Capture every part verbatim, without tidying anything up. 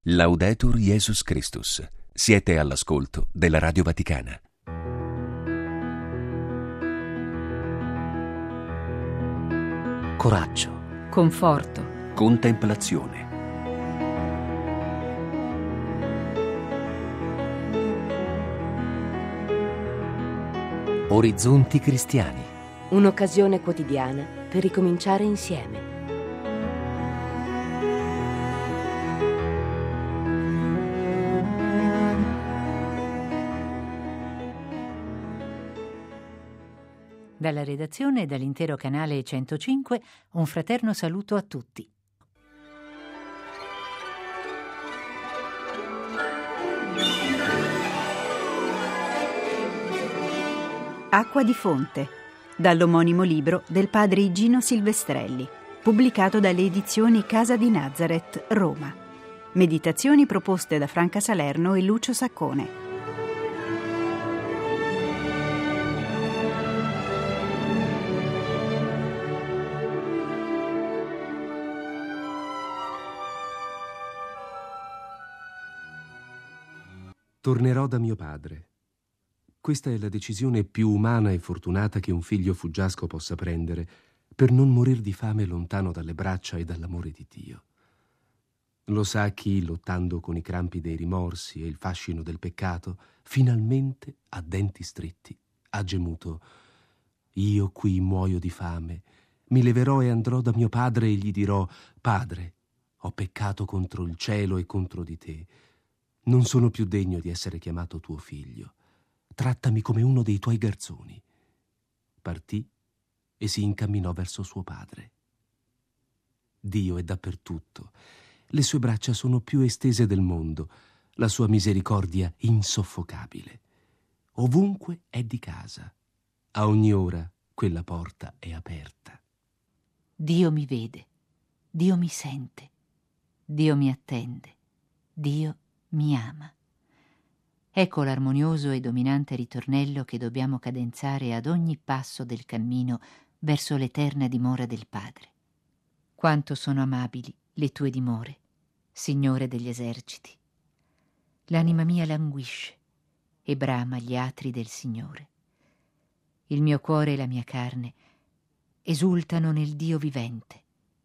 Laudetur Jesus Christus. Siete all'ascolto della Radio Vaticana. Coraggio, conforto, Contemplazione. orizzonti cristiani. Un'occasione quotidiana per ricominciare insieme. Dalla redazione e dall'intero canale centocinque un fraterno saluto a tutti. Acqua di fonte, dall'omonimo libro del padre Igino Silvestrelli, pubblicato dalle edizioni Casa di Nazareth, Roma. Meditazioni proposte da Franca Salerno e Lucio Saccone. Tornerò da mio padre. Questa è la decisione più umana e fortunata che un figlio fuggiasco possa prendere per non morir di fame lontano dalle braccia e dall'amore di Dio. Lo sa chi, lottando con i crampi dei rimorsi e il fascino del peccato, finalmente, a denti stretti, ha gemuto: «Io qui muoio di fame, mi leverò e andrò da mio padre e gli dirò: Padre, ho peccato contro il cielo e contro di te. Non sono più degno di essere chiamato tuo figlio. Trattami come uno dei tuoi garzoni». Partì e si incamminò verso suo padre. Dio è dappertutto. Le sue braccia sono più estese del mondo, la sua misericordia insoffocabile. Ovunque è di casa. A ogni ora quella porta è aperta. Dio mi vede, Dio mi sente, Dio mi attende, Dio mi ama. Ecco l'armonioso e dominante ritornello che dobbiamo cadenzare ad ogni passo del cammino verso l'eterna dimora del Padre. Quanto sono amabili le tue dimore, Signore degli eserciti. L'anima mia languisce e brama gli atri del Signore. Il mio cuore e la mia carne esultano nel Dio vivente.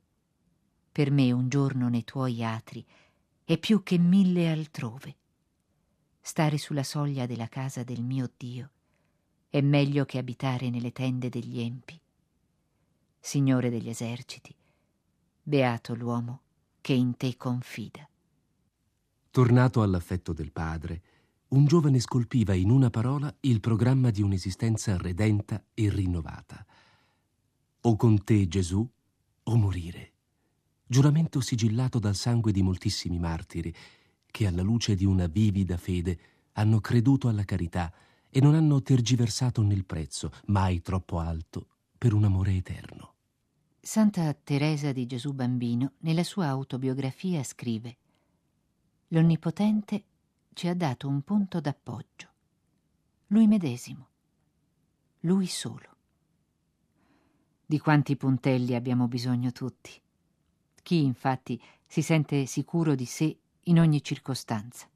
Per me un giorno nei tuoi atri è più che mille altrove. Stare sulla soglia della casa del mio Dio è meglio che abitare nelle tende degli empi. Signore degli eserciti, beato l'uomo che in te confida. Tornato all'affetto del padre, un giovane scolpiva in una parola il programma di un'esistenza redenta e rinnovata. O con te, Gesù, o morire. Giuramento sigillato dal sangue di moltissimi martiri che alla luce di una vivida fede hanno creduto alla carità e non hanno tergiversato nel prezzo, mai troppo alto, per un amore eterno. Santa Teresa di Gesù Bambino, nella sua autobiografia, scrive: «L'Onnipotente ci ha dato un punto d'appoggio, Lui medesimo, Lui solo». Di quanti puntelli abbiamo bisogno tutti? Chi, infatti, si sente sicuro di sé in ogni circostanza?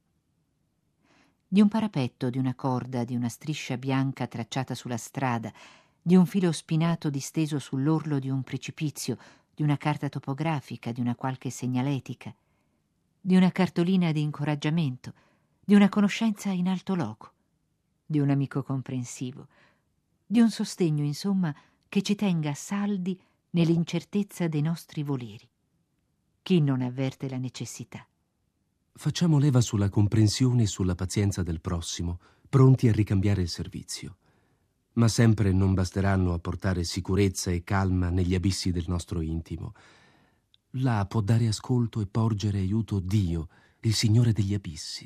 Di un parapetto, di una corda, di una striscia bianca tracciata sulla strada, di un filo spinato disteso sull'orlo di un precipizio, di una carta topografica, di una qualche segnaletica, di una cartolina di incoraggiamento, di una conoscenza in alto loco, di un amico comprensivo, di un sostegno, insomma, che ci tenga saldi nell'incertezza dei nostri voleri. Chi non avverte la necessità? Facciamo leva sulla comprensione e sulla pazienza del prossimo, pronti a ricambiare il servizio. Ma sempre non basteranno a portare sicurezza e calma negli abissi del nostro intimo. Là può dare ascolto e porgere aiuto Dio, il Signore degli abissi.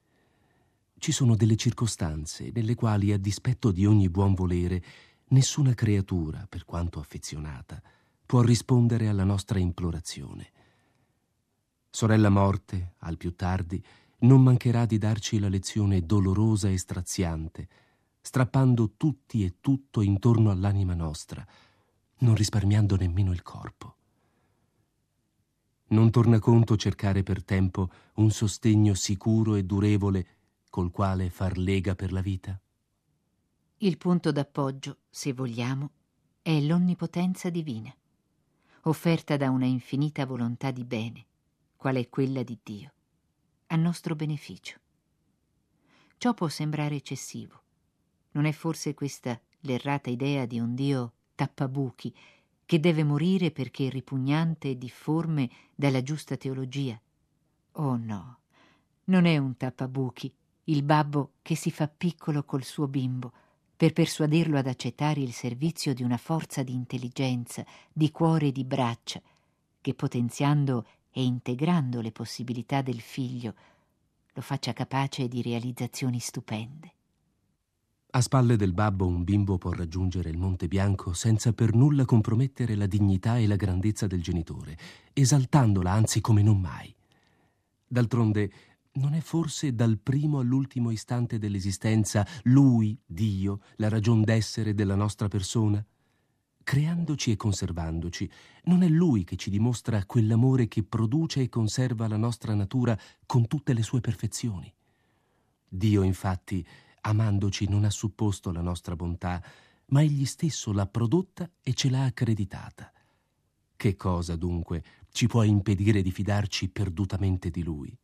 Ci sono delle circostanze nelle quali, a dispetto di ogni buon volere, nessuna creatura, per quanto affezionata, può rispondere alla nostra implorazione. Sorella Morte, al più tardi, non mancherà di darci la lezione dolorosa e straziante, strappando tutti e tutto intorno all'anima nostra, non risparmiando nemmeno il corpo. Non torna conto cercare per tempo un sostegno sicuro e durevole col quale far lega per la vita? Il punto d'appoggio, se vogliamo, è l'onnipotenza divina, offerta da una infinita volontà di bene, qual è quella di Dio, a nostro beneficio. Ciò può sembrare eccessivo. Non è forse questa l'errata idea di un Dio tappabuchi che deve morire perché ripugnante e difforme dalla giusta teologia? Oh no, non è un tappabuchi, il babbo che si fa piccolo col suo bimbo per persuaderlo ad accettare il servizio di una forza di intelligenza, di cuore e di braccia, che potenziando e integrando le possibilità del figlio lo faccia capace di realizzazioni stupende. A spalle del babbo un bimbo può raggiungere il Monte Bianco senza per nulla compromettere la dignità e la grandezza del genitore, esaltandola anzi come non mai. D'altronde, non è forse dal primo all'ultimo istante dell'esistenza Lui, Dio, la ragion d'essere della nostra persona? Creandoci e conservandoci, non è Lui che ci dimostra quell'amore che produce e conserva la nostra natura con tutte le sue perfezioni? Dio, infatti, amandoci non ha supposto la nostra bontà, ma egli stesso l'ha prodotta e ce l'ha accreditata. Che cosa, dunque, ci può impedire di fidarci perdutamente di Lui?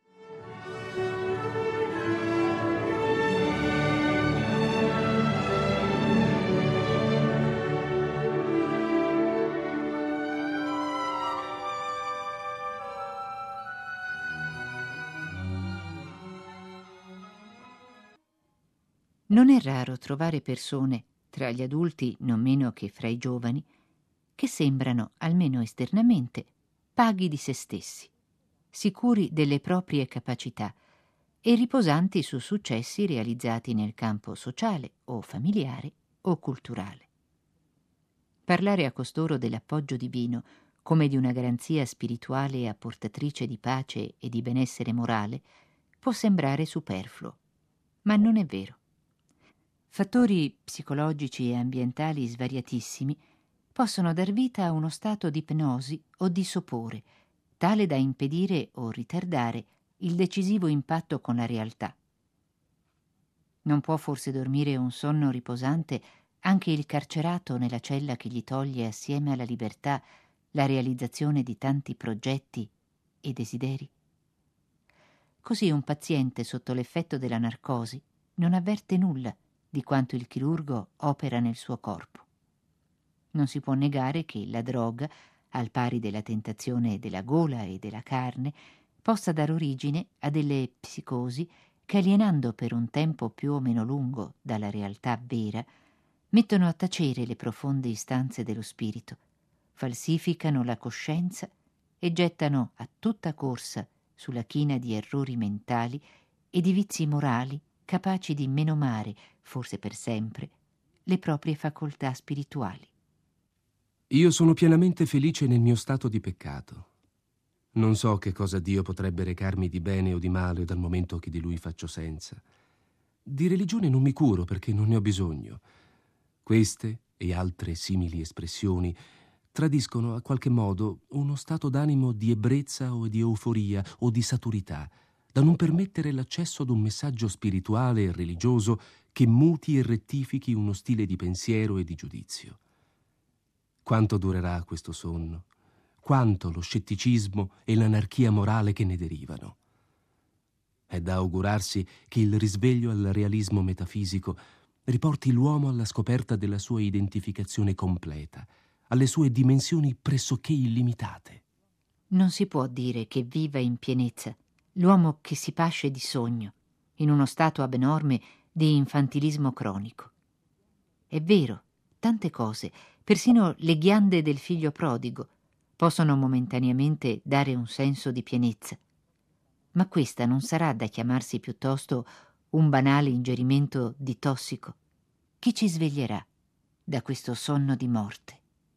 Non è raro trovare persone, tra gli adulti non meno che fra i giovani, che sembrano, almeno esternamente, paghi di se stessi, sicuri delle proprie capacità e riposanti su successi realizzati nel campo sociale o familiare o culturale. Parlare a costoro dell'appoggio divino come di una garanzia spirituale e apportatrice di pace e di benessere morale può sembrare superfluo, ma non è vero. Fattori psicologici e ambientali svariatissimi possono dar vita a uno stato di ipnosi o di sopore, tale da impedire o ritardare il decisivo impatto con la realtà. Non può forse dormire un sonno riposante anche il carcerato nella cella che gli toglie assieme alla libertà la realizzazione di tanti progetti e desideri? Così un paziente sotto l'effetto della narcosi non avverte nulla di quanto il chirurgo opera nel suo corpo. Non si può negare che la droga, al pari della tentazione della gola e della carne, possa dar origine a delle psicosi che, alienando per un tempo più o meno lungo dalla realtà vera, mettono a tacere le profonde istanze dello spirito, falsificano la coscienza e gettano a tutta corsa sulla china di errori mentali e di vizi morali capaci di menomare, forse per sempre, le proprie facoltà spirituali. Io sono pienamente felice nel mio stato di peccato. Non so che cosa Dio potrebbe recarmi di bene o di male dal momento che di Lui faccio senza. Di religione non mi curo perché non ne ho bisogno. Queste e altre simili espressioni tradiscono a qualche modo uno stato d'animo di ebbrezza o di euforia o di saturità, da non permettere l'accesso ad un messaggio spirituale e religioso che muti e rettifichi uno stile di pensiero e di giudizio. Quanto durerà questo sonno? Quanto lo scetticismo e l'anarchia morale che ne derivano? È da augurarsi che il risveglio al realismo metafisico riporti l'uomo alla scoperta della sua identificazione completa, alle sue dimensioni pressoché illimitate. Non si può dire che viva in pienezza l'uomo che si pasce di sogno, in uno stato abnorme di infantilismo cronico. È vero, tante cose, persino le ghiande del figlio prodigo, possono momentaneamente dare un senso di pienezza, ma questa non sarà da chiamarsi piuttosto un banale ingerimento di tossico. Chi ci sveglierà da questo sonno di morte?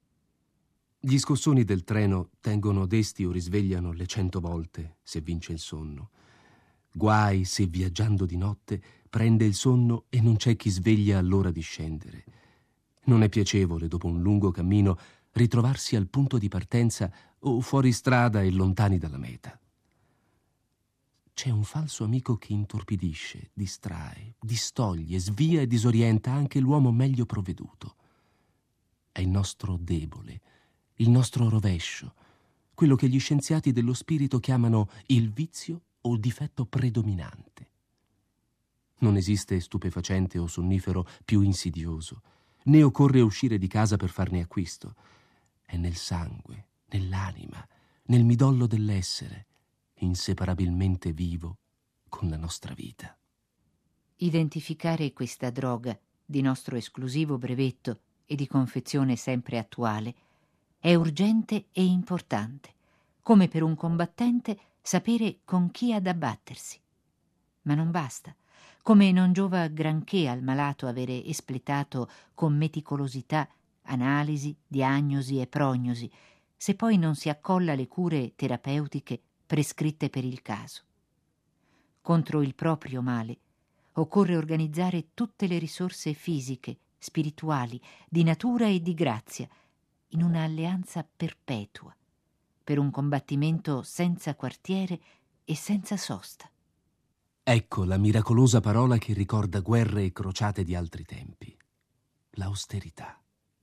Gli scossoni del treno tengono desti o risvegliano le cento volte se vince il sonno. Guai se viaggiando di notte prende il sonno e non c'è chi sveglia all'ora di scendere. Non è piacevole, dopo un lungo cammino, ritrovarsi al punto di partenza o fuori strada e lontani dalla meta. C'è un falso amico che intorpidisce, distrae, distoglie, svia e disorienta anche l'uomo meglio provveduto. È il nostro debole, il nostro rovescio, quello che gli scienziati dello spirito chiamano il vizio o il difetto predominante. Non esiste stupefacente o sonnifero più insidioso, né occorre uscire di casa per farne acquisto. È nel sangue, nell'anima, nel midollo dell'essere, inseparabilmente vivo con la nostra vita. Identificare questa droga di nostro esclusivo brevetto e di confezione sempre attuale è urgente e importante, come per un combattente sapere con chi ha da battersi. Ma non basta, come non giova granché al malato avere espletato con meticolosità analisi, diagnosi e prognosi, se poi non si accolla le cure terapeutiche prescritte per il caso. Contro il proprio male occorre organizzare tutte le risorse fisiche, spirituali, di natura e di grazia, in una alleanza perpetua, per un combattimento senza quartiere e senza sosta. Ecco la miracolosa parola che ricorda guerre e crociate di altri tempi: l'austerità.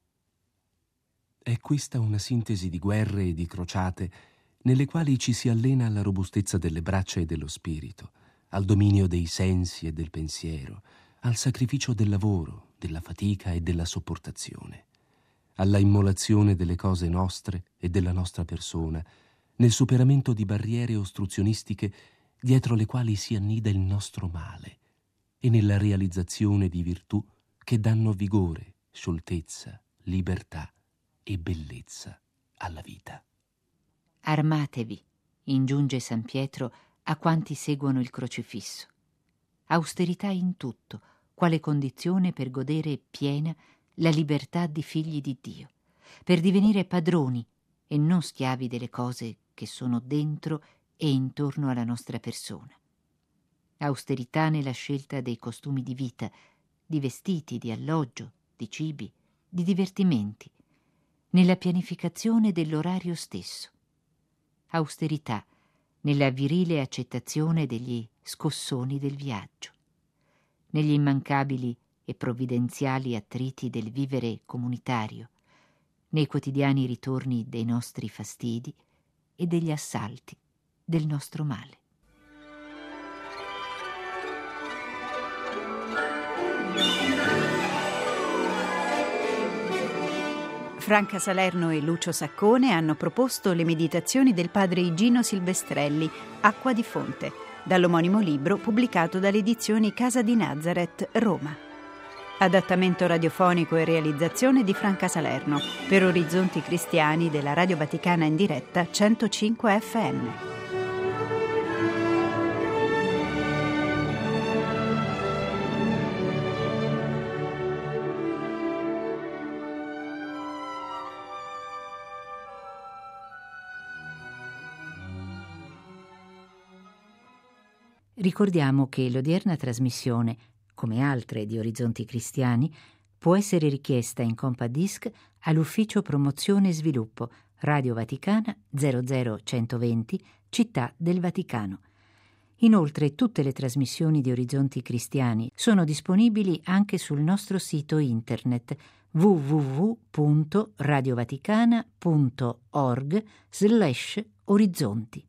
È questa una sintesi di guerre e di crociate nelle quali ci si allena alla robustezza delle braccia e dello spirito, al dominio dei sensi e del pensiero, al sacrificio del lavoro, della fatica e della sopportazione, alla immolazione delle cose nostre e della nostra persona, nel superamento di barriere ostruzionistiche dietro le quali si annida il nostro male, e nella realizzazione di virtù che danno vigore, scioltezza, libertà e bellezza alla vita. Armatevi, ingiunge San Pietro a quanti seguono il crocifisso. Austerità in tutto, quale condizione per godere piena la libertà di figli di Dio, per divenire padroni e non schiavi delle cose che sono dentro e intorno alla nostra persona. Austerità nella scelta dei costumi di vita, di vestiti, di alloggio, di cibi, di divertimenti, nella pianificazione dell'orario stesso. Austerità nella virile accettazione degli scossoni del viaggio, negli immancabili e provvidenziali attriti del vivere comunitario, nei quotidiani ritorni dei nostri fastidi e degli assalti del nostro male. Franca Salerno e Lucio Saccone hanno proposto le meditazioni del padre Igino Silvestrelli, Acqua di fonte, dall'omonimo libro pubblicato dalle edizioni Casa di Nazareth, Roma. Adattamento radiofonico e realizzazione di Franca Salerno per Orizzonti Cristiani della Radio Vaticana in diretta centocinque F M. Ricordiamo che l'odierna trasmissione, come altre di Orizzonti Cristiani, può essere richiesta in compact disc all'Ufficio Promozione e Sviluppo, Radio Vaticana zero zero centoventi, Città del Vaticano. Inoltre tutte le trasmissioni di Orizzonti Cristiani sono disponibili anche sul nostro sito internet w w w punto radiovaticana punto org slash orizzonti.